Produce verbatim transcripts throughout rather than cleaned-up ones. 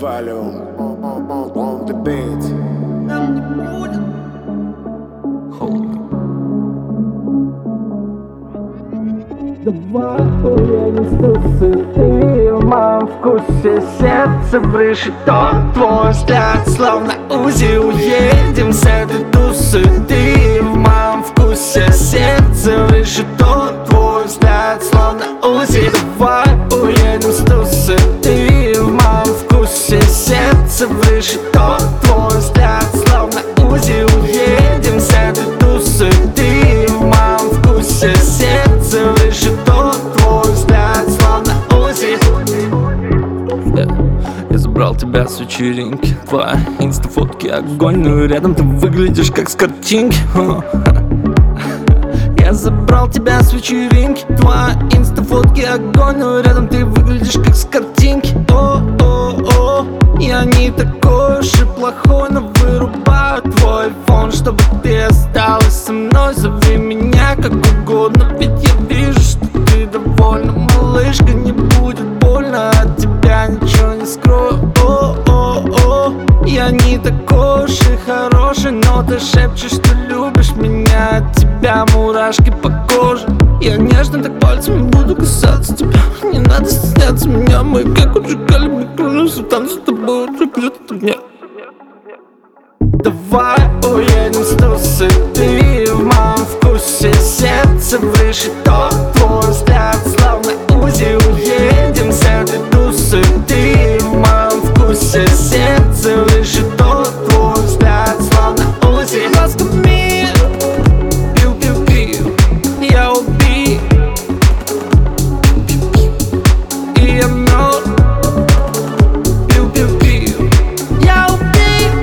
volume on the beat. Давай уедем с тусы, ты в моем вкусе. Сердце в решето, твой взгляд словно УЗИ. Уедем с этой тусы, ты в моем вкусе. Сердце в решето, твой взгляд словно УЗИ. Давай уедем с тусы, ты в моем вкусе. Сердце в решето, твой взгляд словно УЗИ. Уедем с этой тусы, ты в моем вкусе. Сердце в решето, твой взгляд словно УЗИ. Я забрал тебя с вечеринки, твоя инста-фотки огонь, но рядом ты выглядишь как с картинки. Я забрал тебя с вечеринки, твоя инста-фотки огонь, но рядом ты выглядишь как с картинки. О-о-о, я не такой уж и плохой, но вырубаю твой фон, чтобы ты осталась со мной. Зови меня как угодно, ведь я вижу, что ты довольна. Малышка, не будет больно, от тебя ничего не скрою. О-о-о, я не такой уж и хороший, но ты шепчешь, что любишь меня. От тебя мурашки по коже. Я нежно так пальцами буду касаться тебя. Не надо стесняться меня, мы как уджигали, мы кружимся в танце с тобой уже где-то дня. Давай уедем с тусы, ты в моем вкусе. Сердце в решето, твой взгляд словно УЗИ. Уедем с этой тусы, ты в моем вкусе. Сердце в решето, твой взгляд словно УЗИ. Глазками пил-пил-пил, я убил, и я мертв. Пил-пил-пил, я убил.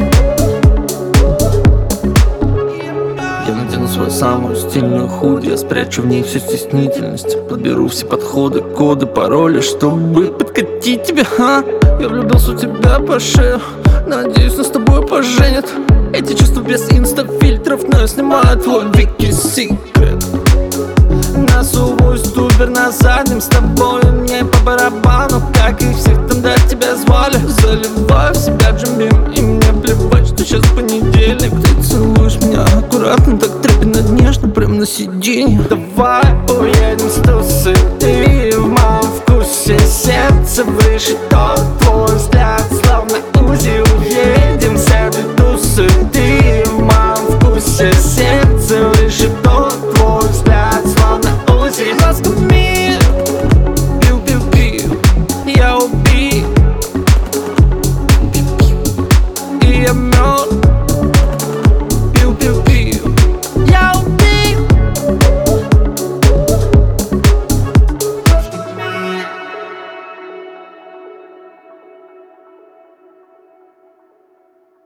Я надену свою самую стильную худи, я спрячу в ней всю стеснительность. Подберу все подходы, коды, пароли, чтобы подкатить тебя, а? Я влюбился в тебя по шею, надеюсь, нас с тобой поженят. Эти чувства без инста-фильтров, но я снимаю твой Вики Секрет. Нас увой ступер на заднем, с тобой мне по барабану, как и всех там до тебя звали. Заливаю в себя джимбим, и мне плевать, что сейчас понедельник. Ты целуешь меня аккуратно, так трепетно, нежно, прям на сиденье. Давай уедем с тусы, ты в моем вкусе. Сердце в решето, твой взгляд